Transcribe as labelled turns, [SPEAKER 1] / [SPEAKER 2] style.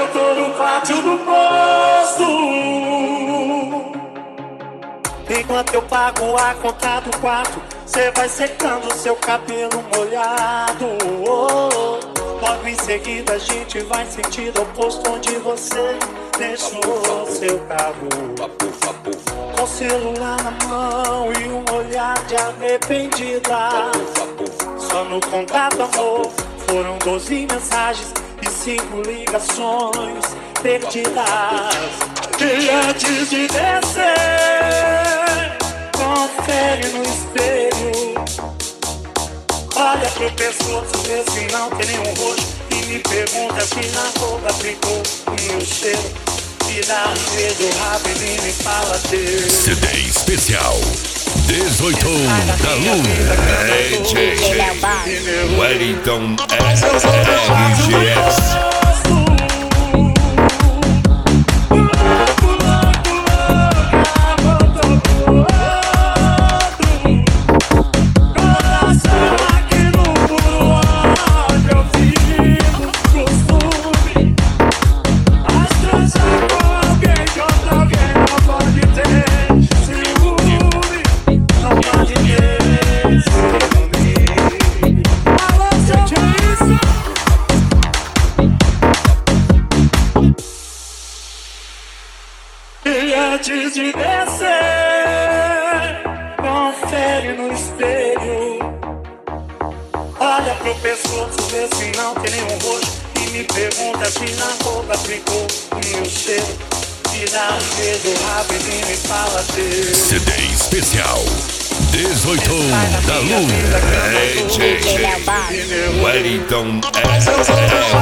[SPEAKER 1] eu tô no pátio do posto. Enquanto eu pago a conta do quarto, cê vai secando seu cabelo molhado. Logo em seguida a gente vai sentido oposto onde você deixou seu carro. Com o celular na mão e um olhar de arrependida. Só no contato, amor, foram 12 mensagens e 5 ligações perdidas. E antes de descer, confere no espelho. Olha pro pescoço, vê se não tem nenhum roxo. E me pergunta se na roupa ficou o meu cheiro. Me dá um beijo rápido e me fala Deus.
[SPEAKER 2] CD especial 18 da Lu. Wellington RGS.
[SPEAKER 1] Antes de descer, confere no espelho. Olha pro pescoço, vê se não tem nenhum roxo. E me pergunta se na roupa ficou o meu cheiro. Me dá um beijo rápido e me fala Deus.
[SPEAKER 2] CD especial 18 da Lu. Wellington RGS.